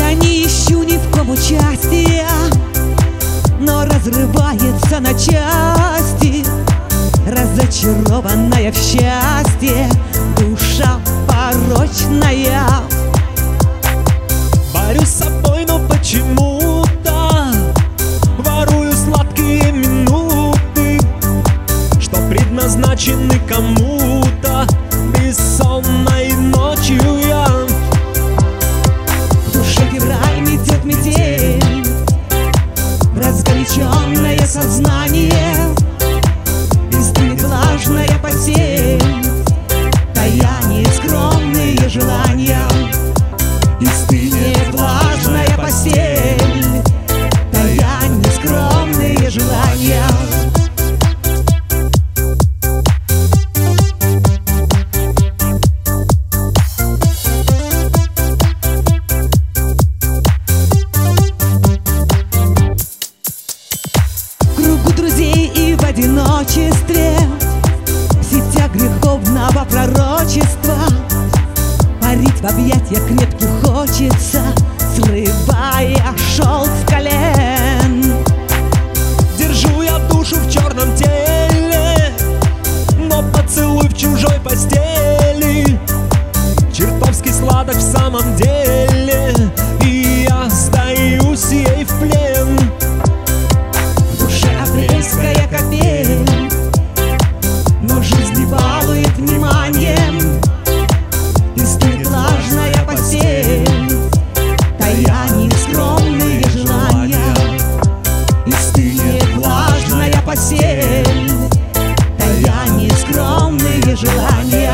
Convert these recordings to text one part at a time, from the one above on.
Я не ищу ни в ком участия, но разрывается на части, разочарованная в счастье, душа порочная. Борюсь с собой, но почему-то ворую сладкие минуты, что предназначены кому-то. Бессонной ночью я В душе февраль метет метель, разгоряченное сознание, и стынет влажная постель, таяние скромные желания. И стынет влажная постель, таяние скромные желания. И в одиночестве, в сетях греховного пророчества, парить в объятиях крепких хочется, срывая шелк с колен. держу я душу в черном теле, но поцелуй в чужой постели чертовски сладок в самом деле, и я сдаюсь ей в плен. Апрельская капель, но жизнь не балует вниманием, и стынет влажная постель, таяние скромные желания. И стынет влажная постель, таяние скромные желания.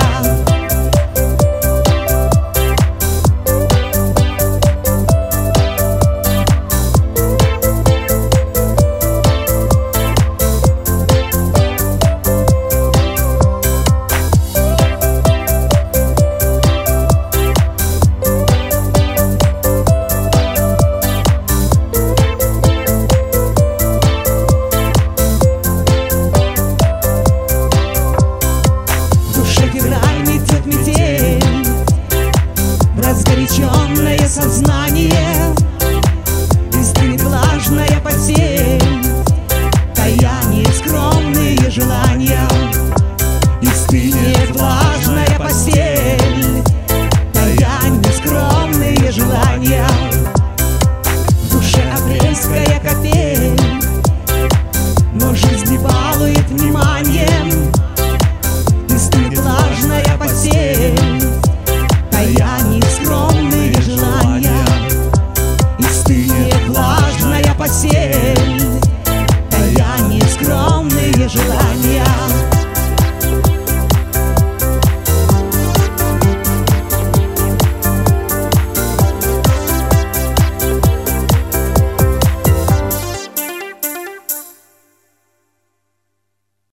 Разгоряченное сознание,